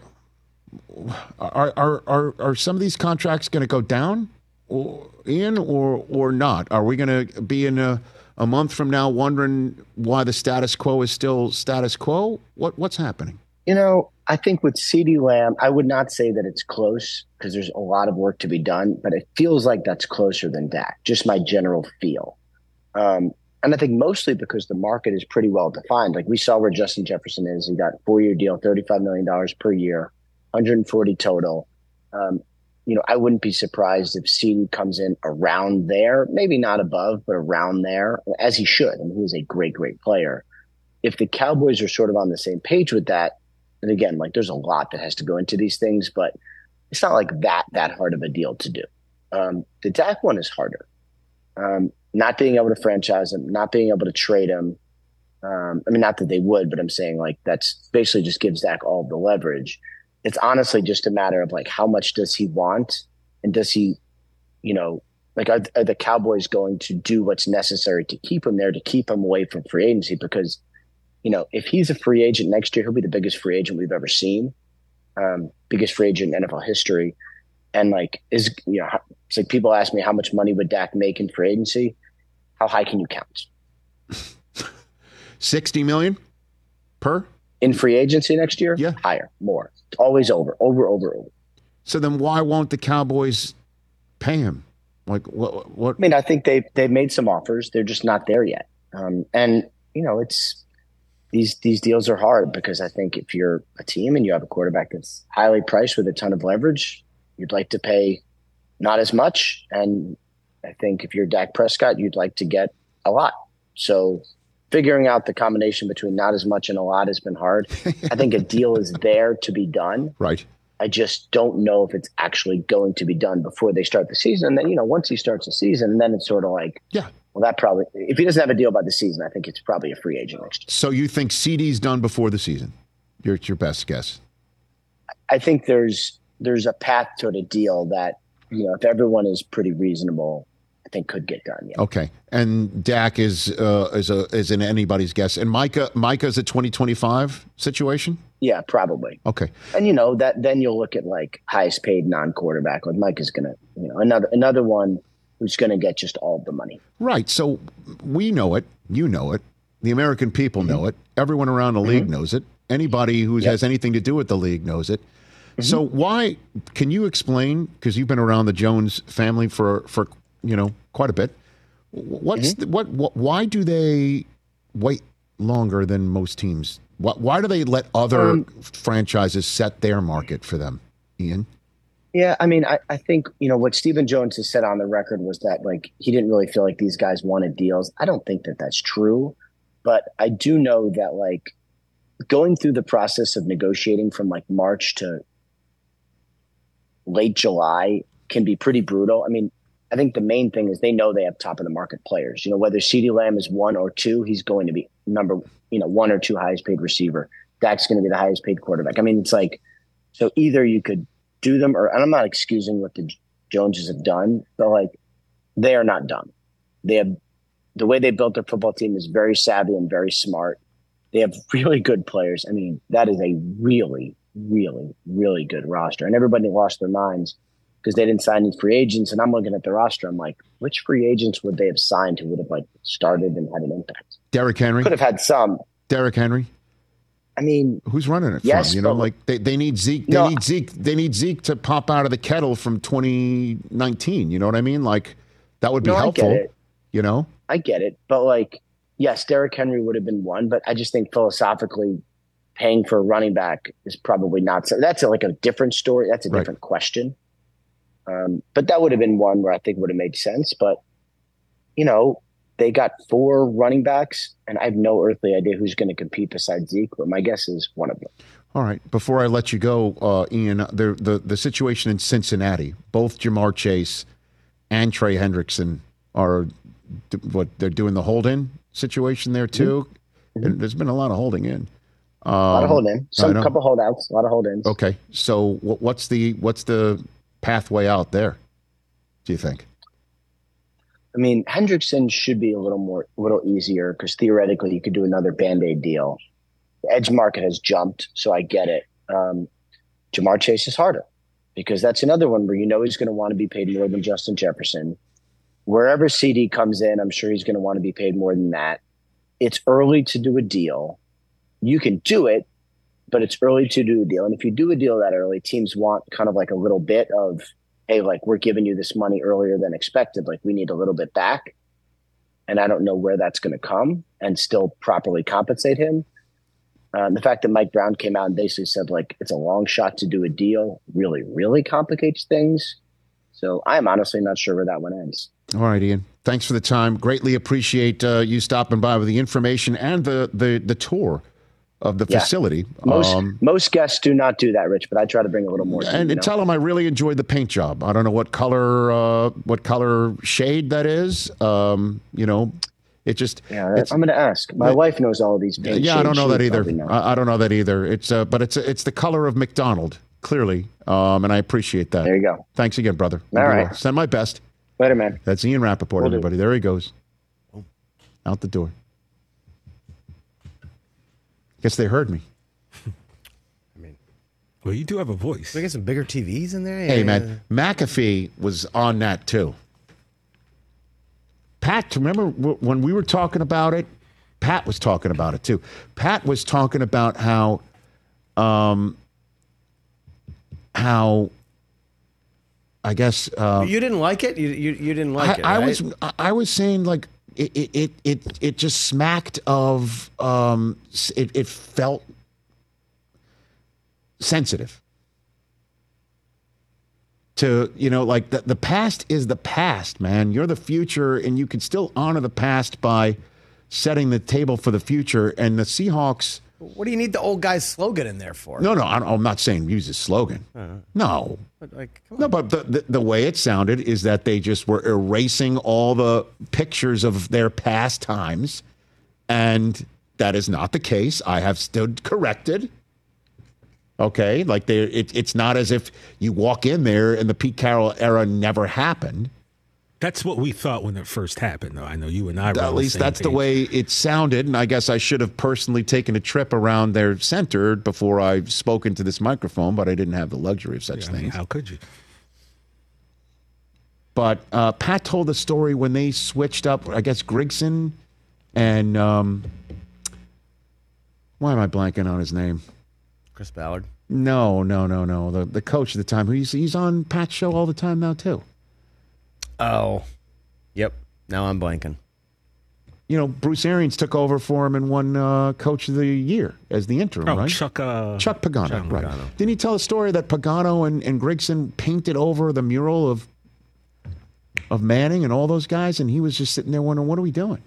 are are are, are some of these contracts going to go down? Or, Ian, or or not? Are we going to be in a, a month from now wondering why the status quo is still status quo? What what's happening?
You know, I think with CeeDee Lamb, I would not say that it's close because there's a lot of work to be done, but it feels like that's closer than Dak, just my general feel. Um, and I think mostly because the market is pretty well defined. Like, we saw where Justin Jefferson is. He got a four-year deal, thirty-five million dollars per year, one hundred forty total. Um, You know, I wouldn't be surprised if CeeDee comes in around there, maybe not above, but around there, as he should. I mean, he is a great, great player. If the Cowboys are sort of on the same page with that, and again, like, there's a lot that has to go into these things, but it's not like that that hard of a deal to do. Um, the Dak one is harder. Um, not being able to franchise him, not being able to trade him. Um, I mean, not that they would, but I'm saying, like, that's basically just gives Dak all the leverage. It's honestly just a matter of, like, how much does he want, and does he, you know, like, are, are the Cowboys going to do what's necessary to keep him there, to keep him away from free agency? Because, you know, if he's a free agent next year, he'll be the biggest free agent we've ever seen. um, biggest free agent in N F L history. And like, is, you know, it's like people ask me how much money would Dak make in free agency? How high can you count?
sixty million per?
In free agency next year?
Yeah.
Higher, more. Always over, over, over, over.
So then why won't the Cowboys pay him? Like what? What?
I mean, I think they they've made some offers. They're just not there yet. Um, and you know, it's these these deals are hard because I think if you're a team and you have a quarterback that's highly priced with a ton of leverage, you'd like to pay not as much. And I think if you're Dak Prescott, you'd like to get a lot. So figuring out the combination between not as much and a lot has been hard. I think a deal is there to be done.
Right.
I just don't know if it's actually going to be done before they start the season. And then, you know, once he starts the season, then it's sort of like,
yeah,
well, that probably, if he doesn't have a deal by the season, I think it's probably a free agent next year.
So you think C D's done before the season? Your, it's your best guess.
I think there's, there's a path toward a deal that, you know, if everyone is pretty reasonable, I think could get done. Yeah.
Okay. And Dak is, uh, is a, is in anybody's guess. And Micah, Micah's a twenty twenty-five situation?
Yeah, probably.
Okay.
And you know that then you'll look at like highest paid non-quarterback. Like Mike is gonna, you know, another another one who's gonna get just all of the money.
Right. So we know it. You know it. The American people know mm-hmm. it. Everyone around the league mm-hmm. knows it. Anybody who yep. has anything to do with the league knows it. Mm-hmm. So why can you explain? Because you've been around the Jones family for for you know quite a bit. What's mm-hmm. the, what, what? Why do they wait longer than most teams? Why, why do they let other um, franchises set their market for them, Ian?
Yeah, I mean, I, I think, you know, what Stephen Jones has said on the record was that, like, he didn't really feel like these guys wanted deals. I don't think that that's true. But I do know that, like, going through the process of negotiating from, like, March to late July can be pretty brutal. I mean, I think the main thing is they know they have top of the market players. You know, whether CeeDee Lamb is one or two, he's going to be number, you know, one or two highest paid receiver. Dak's going to be the highest paid quarterback. I mean, it's like, so either you could do them, or, and I'm not excusing what the Joneses have done, but like, they are not done. They have, the way they built their football team is very savvy and very smart. They have really good players. I mean, that is a really, really, really good roster. And everybody lost their minds because they didn't sign any free agents. And I'm looking at the roster. I'm like, which free agents would they have signed who would have like started and had an impact?
Derrick Henry
could have had some.
Derrick Henry.
I mean,
who's running it?
Yes,
from? You know,
but,
like they, they need Zeke. They
no,
need Zeke. They need Zeke to pop out of the kettle from twenty nineteen. You know what I mean? Like that would be
no,
helpful.
I get it.
You know,
I get it. But like, yes, Derrick Henry would have been one. But I just think philosophically, paying for a running back is probably not. So that's a, like a different story. That's a
right.
different question. Um, but that would have been one where I think would have made sense. But, you know, they got four running backs, and I have no earthly idea who's going to compete besides Zeke, but my guess is one of them.
All right. Before I let you go, uh, Ian, the, the the situation in Cincinnati, both Jamar Chase and Trey Hendrickson are what they're doing the hold-in situation there too. Mm-hmm. And there's been a lot of holding in. Um,
a lot of hold-in. Some couple holdouts. A lot of hold-ins.
Okay. So what's the what's the pathway out there, do you think?
I mean, Hendrickson should be a little more, a little easier because theoretically you could do another Band-Aid deal. The edge market has jumped, so I get it. Um, Jamar Chase is harder because that's another one where you know he's going to want to be paid more than Justin Jefferson. Wherever C D comes in, I'm sure he's going to want to be paid more than that. It's early to do a deal. You can do it, but it's early to do a deal. And if you do a deal that early, teams want kind of like a little bit of, hey, like we're giving you this money earlier than expected. Like we need a little bit back. And I don't know where that's going to come and still properly compensate him. Um, the fact that Mike Brown came out and basically said like it's a long shot to do a deal really, really complicates things. So I'm honestly not sure where that one ends.
All right, Ian. Thanks for the time. Greatly appreciate uh, you stopping by with the information and the the, the tour of the
yeah.
facility.
Most
um,
most guests do not do that, Rich, but I try to bring a little more.
And,
you
and
know?
tell them I really enjoyed the paint job. I don't know what color uh, what color shade that is. Um, you know, it just.
Yeah, I'm going to ask. My it, wife knows all of these paint.
Yeah, I don't know that either.
Know.
I, I don't know that either. It's uh, but it's it's the color of McDonald, clearly, um, and I appreciate that.
There you go.
Thanks again, brother.
All right.
Well. Send my best.
Later, man.
That's Ian Rappaport,
Will
everybody.
do.
There he goes. Out the door. Guess they heard me.
Well, you do have a voice.
We get some bigger T Vs in there.
Hey,
Yeah.
man, McAfee was on that too. Pat, remember w- when we were talking about it? Pat was talking about it too. Pat was talking about how, um, how, I guess um,
You didn't like it. You you, you didn't like
I,
it.
I
right?
was I was saying like it it it it, it just smacked of um, it it felt sensitive. To, you know, like the, the past is the past, man. You're the future, and you can still honor the past by setting the table for the future. And the Seahawks.
What do you need the old guy's slogan in there for?
No, no, I- I'm not saying use his slogan.
Uh-huh.
No.
But like, come on.
No, but the, the, the way it sounded is that they just were erasing all the pictures of their past times. And that is not the case. I have stood corrected. Okay, like they, it, it's not as if you walk in there and the Pete Carroll era never happened.
That's what we thought when it first happened, though. I know you and I were on
At
the
least
same
that's the
page.
way it sounded, and I guess I should have personally taken a trip around their center before I spoke into this microphone, but I didn't have the luxury of such
Yeah, I mean,
things.
how could you?
But uh, Pat told the story when they switched up, I guess, Grigson and um, why am I blanking on his name?
Chris Ballard.
No, no, no, no. The the coach at the time, who he's, he's on Pat's show all the time now, too.
Oh, yep. Now I'm blanking.
You know, Bruce Arians took over for him and won uh, Coach of the Year as the interim,
Oh,
right?
Chuck. Uh,
Chuck Pagano,
Chuck
right?
Pagano.
Didn't he tell a story that Pagano and, and Grigson painted over the mural of of Manning and all those guys, and he was just sitting there wondering, what are we doing?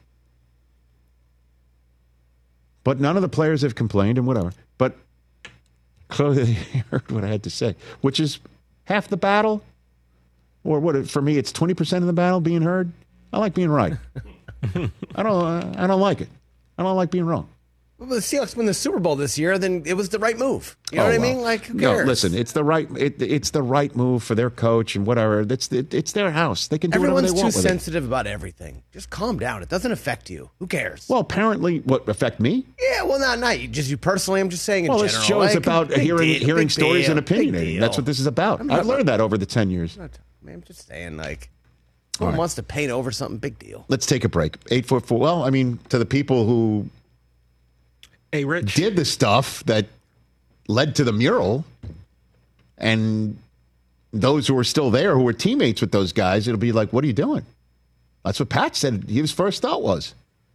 But none of the players have complained and whatever. But clearly they heard what I had to say, which is half the battle. Or what? For me, it's twenty percent of the battle being heard. I like being right. I don't. Uh, I don't like it. I don't like being wrong.
Well, the Seahawks win the Super Bowl this year, then it was the right move. You know
Oh,
what I
well.
mean? Like, who
No,
cares?
listen, it's the right. It, it's the right move for their coach and whatever. It's it, it's their house. They can do
Everyone's
whatever they
too
want with it.
sensitive about everything. Just calm down. It doesn't affect you. Who cares?
Well, apparently, what affect me?
yeah, well, not not you. Just you personally. I'm just saying. In
Well,
general,
this show is
like,
about
big
hearing
deal,
hearing
big
stories
deal,
and
big
opinionating.
deal.
That's what this is about.
I'm not-
I've learned that over the ten years.
I'm not- I'm just saying, like, someone wants to paint over something. Big deal.
Let's take a break. Eight foot four. Well, I mean, to the people who
Hey, Rich.
did the stuff that led to the mural, and those who are still there, who were teammates with those guys, it'll be like, what are you doing? That's what Pat said his first thought was.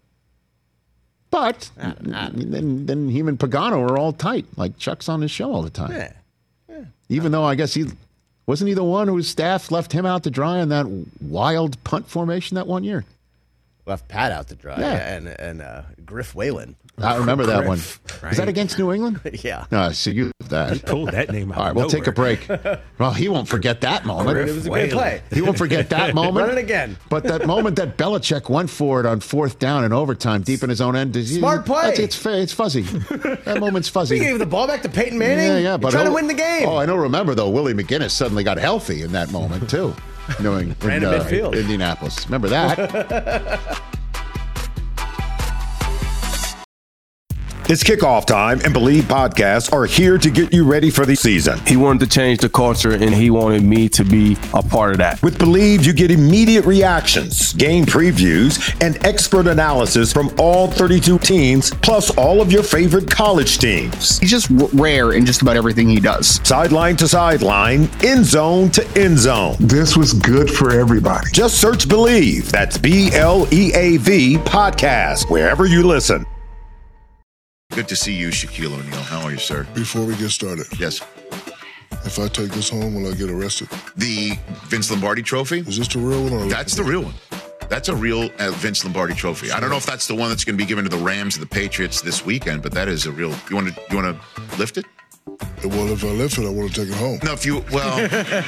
But then, then him and Pagano are all tight. Like Chuck's on his show all the time.
Yeah.
Even though I guess he wasn't he the one whose staff left him out to dry in that wild punt formation that one year.
Left Pat out to dry.
Yeah.
And and uh, Griff Whalen.
I remember that one.
Griff,
Is that against New England?
Yeah.
No, so you that.
Pulled that name out.
All right,
of
we'll take a
nowhere.
break. Well, he won't forget that moment.
It was a great play.
He won't forget that moment.
Run it again.
But that moment that Belichick went for it on fourth down in overtime, deep in his own end. is-
Smart play.
It's, it's, fa- it's fuzzy. That moment's fuzzy.
He gave the ball back to Peyton Manning.
Yeah, yeah.
You're
But
trying to
oh-
win the game.
Oh, I don't remember, though. Willie McGinnis suddenly got healthy in that moment, too. Knowing in,
Ran in
uh,
midfield.
Indianapolis. Remember that?
It's kickoff time, and Believe podcasts are here to get you ready for the season.
He wanted to change the culture, and he wanted me to be a part of that.
With Believe, you get immediate reactions, game previews, and expert analysis from all thirty-two teams, plus all of your favorite college teams.
He's just r- rare in just about everything he does.
Sideline to sideline, end zone to end zone.
This was good for everybody.
Just search Believe. That's B L E A V podcast, wherever you listen.
Good to see you, Shaquille O'Neal. How are you, sir?
Before we get started,
Yes.
if I take this home, will I get arrested?
The Vince Lombardi Trophy?
Is this the real one? Or
That's the real one. That's a real uh, Vince Lombardi Trophy. I don't know if that's the one that's going to be given to the Rams or the Patriots this weekend, but that is a real. You want to? You want to lift it?
Well, if I lift it, I want to take it home.
No, if you well,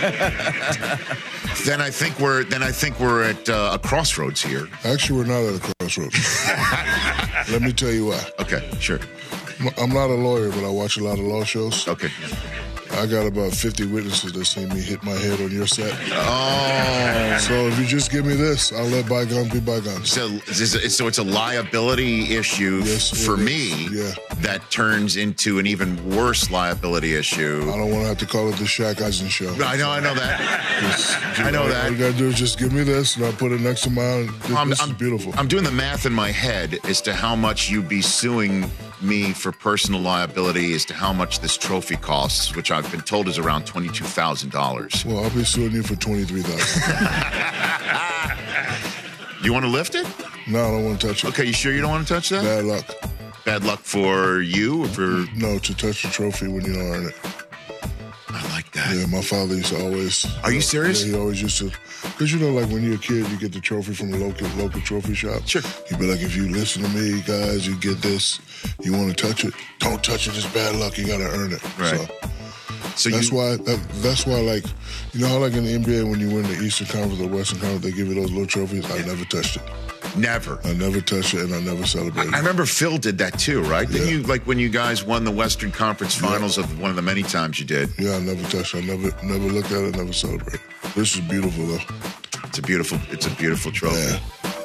then I think we're then I think we're at uh, a crossroads here.
Actually, we're not at a crossroads. Let me tell you why.
Okay, sure.
I'm not a lawyer, but I watch a lot of law shows.
Okay.
I I got about fifty witnesses that seen me hit my head on your set.
Oh.
So if you just give me this, I'll let bygones be bygones.
So, so it's a liability issue
Yes,
for
it
me
is. Yeah.
that turns into an even worse liability issue.
I don't want to have to call it the Shaq Eisen show.
I know, I know that.
Just,
I know
all,
that.
All you gotta do is just give me this, and I'll put it next to mine. This,
I'm,
this
I'm,
is beautiful.
I'm doing the math in my head as to how much you'd be suing me for personal liability as to how much this trophy costs, which I've been told is around twenty-two thousand dollars.
Well, I'll be suing you for twenty-three thousand dollars.
You want to lift it?
No, I don't want to touch it.
Okay, you sure you don't want to touch that?
Bad luck.
Bad luck for you or for...
No, to touch the trophy when you don't earn it.
I like that.
Yeah, my father used to always...
Are you serious?
Yeah, he always used to... Because, you know, like when you're a kid, you get the trophy from the local local trophy shop.
Sure.
He'd be like, if you listen to me, guys, you get this. You want to touch it? Don't touch it. It's bad luck. You got to earn it.
Right.
So,
so
that's
you,
why, that, that's why, like, you know how, like, in the N B A, when you win the Eastern Conference or Western Conference, they give you those little trophies? I never touched it.
Never.
I never touched it, and I never celebrated.
I remember Phil did that too, right?
Yeah.
Didn't you, like when you guys won the Western Conference Finals
Yeah.
of one of the many times you did?
Yeah, I never touched it. I never, never looked at it, never celebrated. This is beautiful, though.
It's a beautiful, it's a beautiful trophy.
Yeah.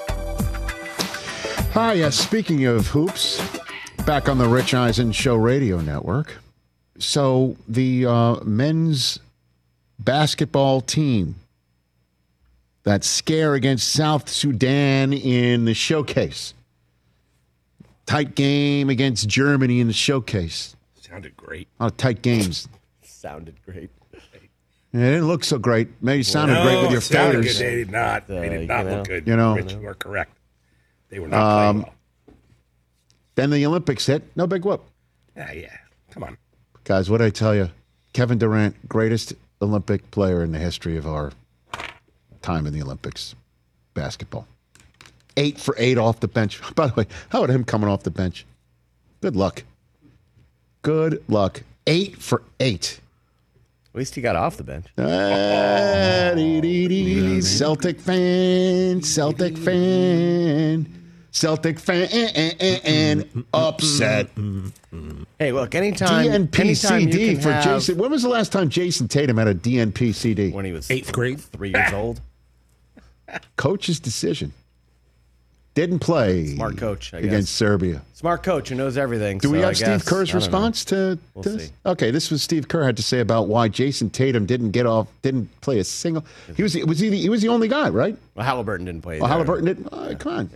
Hi, yes. Speaking of hoops, back on the Rich Eisen Show radio network. So the uh, men's basketball team, that scare against South Sudan in the showcase, tight game against Germany in the showcase.
Sounded great.
Oh, tight games.
Sounded great.
Yeah, it didn't look so great. Maybe it sounded
no,
great with your
it sounded
fingers.
good. They did not.
Uh,
They did not
you know,
look good.
you know.
Rich, you are correct. They were not
Um,
playing well.
Then the Olympics hit. No big whoop.
Yeah, yeah. Come on.
Guys, what did I tell you? Kevin Durant, greatest Olympic player in the history of our time in the Olympics. Basketball. Eight for eight off the bench. By the way, how about him coming off the bench? Good luck. Good luck. Eight for eight.
At least he got off the bench.
Ah, dee, dee, dee. Celtic fan, Celtic fan, Celtic fan, upset.
Hey, look, anytime
D N P
anytime
C
you
D
can
for
have-
Jason. When was the last time Jason Tatum had a D N P C D?
when he was
Eighth grade.
three years old.
Coach's decision. Didn't play.
Smart coach, I guess.
against Serbia.
Smart coach who knows everything.
Do we
so I
have Steve
guess-
Kerr's
I don't know.
response to,
We'll
to this?
see.
Okay, this was Steve Kerr had to say about why Jason Tatum didn't get off, didn't play a single. He was was he the, he was the only guy, right?
Well, Halliburton didn't play.
Well,
either.
Halliburton didn't. Oh, come on.
Yeah.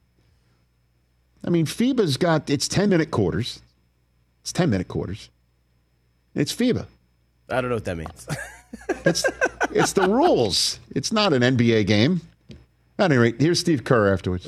I mean, FIBA's got it's ten minute quarters. It's ten minute quarters. It's FIBA.
I don't know what that means.
It's it's the rules. It's not an N B A game. At any rate, here's Steve Kerr afterwards.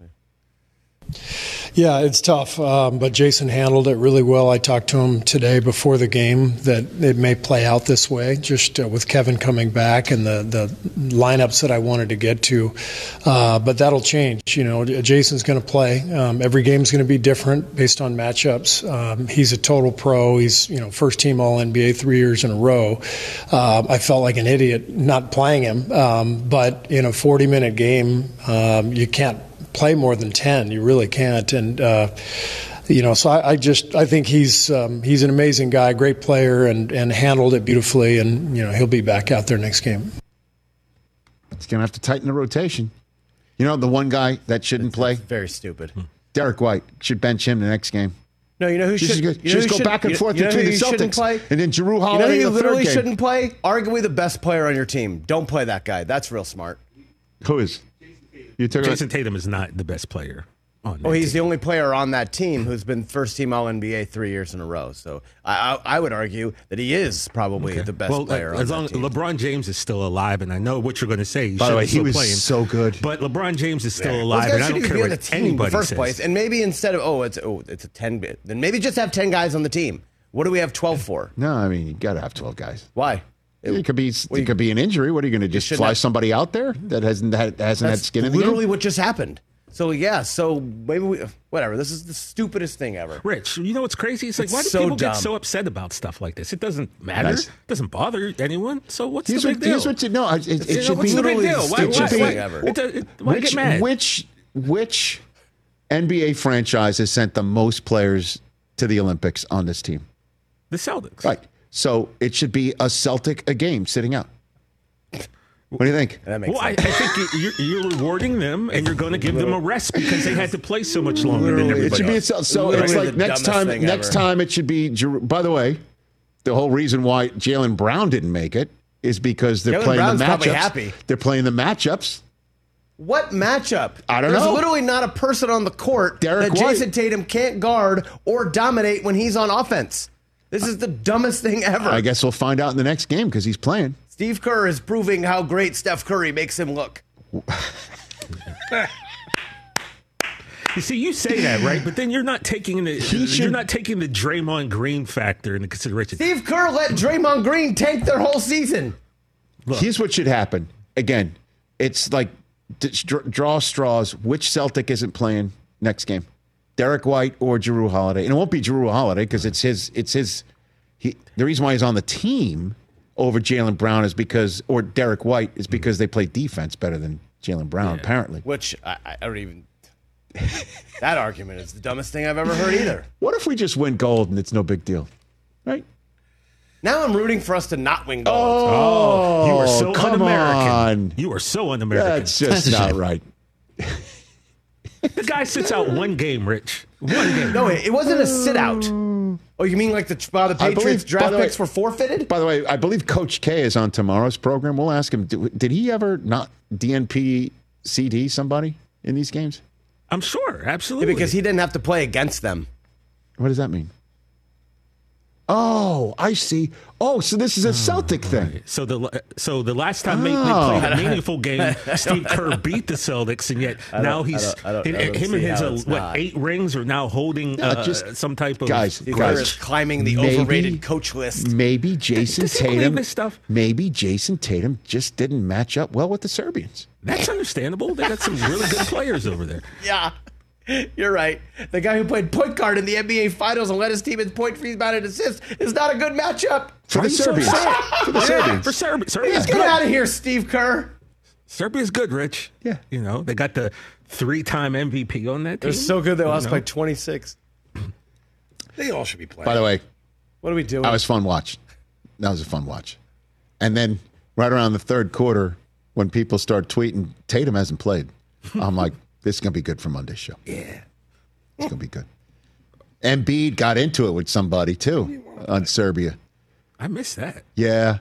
Yeah, it's tough, um, but Jason handled it really well. I talked to him today before the game that it may play out this way, just uh, with Kevin coming back and the, the lineups that I wanted to get to. Uh, but that'll change. You know, Jason's going to play. Um, every game's going to be different based on matchups. Um, he's a total pro. He's, you know, first team All N B A three years in a row. Uh, I felt like an idiot not playing him, um, but in a forty minute game, um, you can't play more than ten. You really can't. And, uh, you know, so I, I just, I think he's, um, he's an amazing guy, great player, and, and handled it beautifully. And, you know, he'll be back out there next game.
He's going to have to tighten the rotation. You know, the one guy that shouldn't
It's
play,
very stupid.
Derek White, should bench him the next game.
No, you know who
Just
should
go-
you know
just
who
go
should-
back and
you-
forth
you know
between
who
the
you shouldn't
Celtics
play?
and then Jrue
You know
Holiday
who
in
you
the third
literally
game.
shouldn't play? Arguably the best player on your team. Don't play that guy. That's real smart.
Who is? You took
Jason Tatum is not the best player on that
Oh, he's
team.
the only player on that team who's been first team All N B A three years in a row. So I, I, I would argue that he is probably
Okay.
the best
well,
player
uh,
on
as long
that team.
LeBron James is still alive, and I know what you're going to say. He
By the
should
way,
be
he
still
was
playing.
so good.
But LeBron James is still
Those
alive,
guys
and I
should
don't
even
care
be on
what
the team in
anybody
the first
says.
place. And maybe instead of oh, it's oh, it's a ten bit, then maybe just have ten guys on the team. What do we have twelve for?
No, I mean, you got to have twelve guys.
Why?
It could be
well,
it could be an injury. What are you going to just
shouldn't
fly
have-
somebody out there that hasn't had, hasn't had
That's
skin in the
literally
game?
what just happened. So yeah, so maybe we whatever. This is the stupidest thing ever.
Rich, you know what's crazy? It's like,
It's
why do
so
people
dumb.
get so upset about stuff like this? It doesn't matter.
Nice.
It doesn't bother anyone. So what's
Here's
the
what,
big deal?
here's what you know. It, it,
You know,
it should
what's
be
the big deal? Why,
it should
why,
be-
why,
ever.
it does- it- why
which,
get mad?
Which which N B A franchise has sent the most players to the Olympics on this team?
the Celtics.
Right. So it should be a Celtic a game sitting out. What do you think?
That makes
well, I, I
sense.
think you're, you're rewarding them, and you're going to give them a rest because they had to play so much longer than everybody
It should be a,
else.
Cel- so
Literally
it's like
the
next
dumbest
time.
thing
Next
ever.
time it should be. Jer- By the way, the whole reason why Jaylen Brown didn't make it is because they're
Jaylen
playing
Brown's
the
probably
matchups.
happy.
They're playing the matchups.
What matchup?
I don't
There's
know.
literally not a person on the court
Derek
that
White.
Jason Tatum can't guard or dominate when he's on offense. This is the dumbest thing ever.
I guess we'll find out in the next game because he's playing.
Steve Kerr is proving how great Steph Curry makes him look.
You see, you say that, right? But then you're not taking the
He should-
you're not taking the Draymond Green factor into consideration.
Steve Kerr let Draymond Green tank their whole season.
Look.
Here's what should happen. Again, it's like d- dr- draw straws. Which Celtic isn't playing next game? Derek White or Jrue Holiday? And it won't be Jrue Holiday because it's his. It's his. He, the reason why he's on the team over Jaylen Brown is because, or Derek White is because they play defense better than Jaylen Brown.
Yeah.
Apparently.
Which I, I don't even. That argument is the dumbest thing I've ever heard either.
What if we just win gold and it's no big deal, right?
Now I'm rooting for us to not win gold.
Oh, you are so
come
un-American.
on.
You are so un-American.
That's just not right.
The guy sits out one game, Rich. One game.
No, it, it wasn't a sit out. Oh, you mean like the, uh, the
I
Patriots
believe- by
draft
the way-
picks were forfeited?
By the way, I believe Coach K is on tomorrow's program. We'll ask him, did, did he ever not D N P C D somebody in these games?
I'm sure, absolutely.
Because he didn't have to play against them.
What does that mean? Oh, I see. Oh, so this is a Celtic thing.
So the so the last time they, they
Oh.
played a meaningful game, Steve Kerr beat the Celtics, and yet
I don't-
now
I
he's
don't- I don't-
him
I don't
him
see
and his
how
uh,
it's
what
not.
eight rings are now holding uh,
just-
some type of
guys,
Steve
guys,
Kerr is climbing the
maybe-
overrated coach list.
Maybe Jason
Does he believe
Tatum.
this stuff?
Maybe Jason Tatum just didn't match up well with the Serbians.
That's understandable. They got some really good players over there.
Yeah, you're right. The guy who played point guard in the N B A Finals and led his team in point, rebound, and assist is not a good matchup.
For the
Why you so
Serbians.
upset?
For the
Yeah,
Serbians.
For Serbia. Serbia's
Get
good.
out of here, Steve Kerr.
Serbia's good, Rich.
Yeah.
You know, they got the three-time M V P on that team.
They're so good they
You
lost
know?
by twenty-six. They all should be playing.
By the way,
What are we doing?
that was fun watch. That was a fun watch. And then right around the third quarter, when people start tweeting, Tatum hasn't played. I'm like, this is going to be good for Monday's show.
yeah.
It's going to be good. Embiid got into it with somebody, too, on Serbia.
I missed that.
Yeah,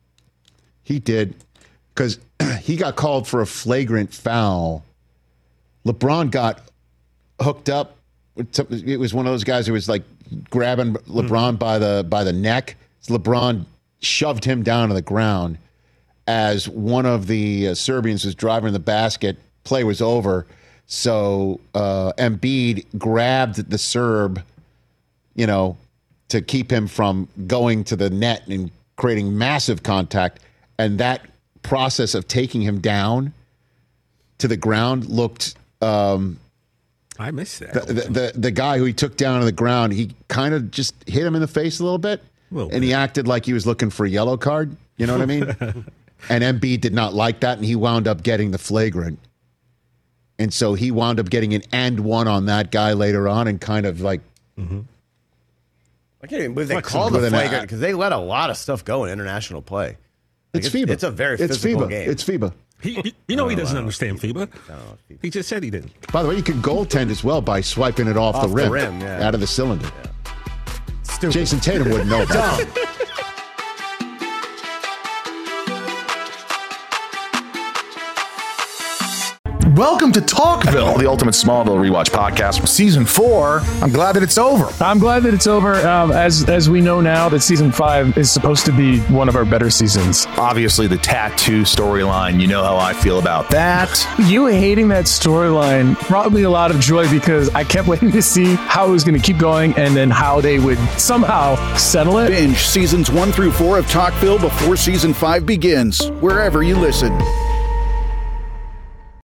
he did. Because he got called for a flagrant foul. LeBron got hooked up. It was one of those guys who was like grabbing LeBron by the by the neck. So LeBron shoved him down to the ground as one of the uh, Serbians was driving the basket. Play was over. So uh, Embiid grabbed the Serb, you know, to keep him from going to the net and creating massive contact. And that process of taking him down to the ground looked... Um,
I missed that.
the, the, the, the guy who he took down to the ground, he kind of just hit him in the face a little bit.
Little
and he
bit.
acted like he was looking for a yellow card. You know what I mean? And Embiid did not like that, and he wound up getting the flagrant. And so he wound up getting an and one on that guy later on and kind of like...
Mm-hmm.
I can't even believe they
Flexible
called the
with an
flagrant
eye.
because they let a lot of stuff go in international play. Like,
It's FIBA.
It's a very
It's
physical
FIBA.
game.
It's FIBA.
He, he- you know he
Oh,
doesn't
wow.
understand FIBA.
No,
He just said he didn't.
By the way, you can goaltend as well by swiping it off,
Off
the
the
rim,
rim, yeah.
out of the cylinder.
Stupid.
Jason Tatum wouldn't know that.
Dumb.
Welcome to Talkville, the ultimate Smallville rewatch podcast. Season four. I'm glad that it's over.
I'm glad that it's over. Um, as as we know now that season five is supposed to be one of our better seasons.
Obviously, the tattoo storyline. You know how I feel about that.
You hating that storyline brought me a lot of joy because I kept waiting to see how it was going to keep going and then how they would somehow settle it.
Binge seasons one through four of Talkville before season five begins, wherever you listen.